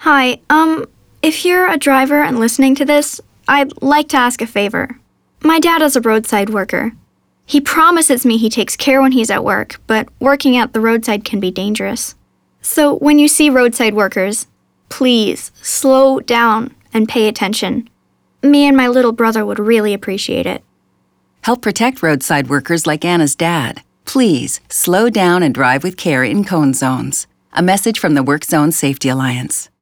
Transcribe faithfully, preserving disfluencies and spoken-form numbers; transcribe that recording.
Hi, um, if you're a driver and listening to this, I'd like to ask a favor. My dad is a roadside worker. He promises me he takes care when he's at work, but working at the roadside can be dangerous. So when you see roadside workers, please slow down and pay attention. Me and my little brother would really appreciate it. Help protect roadside workers like Anna's dad. Please slow down and drive with care in cone zones. A message from the Work Zone Safety Alliance.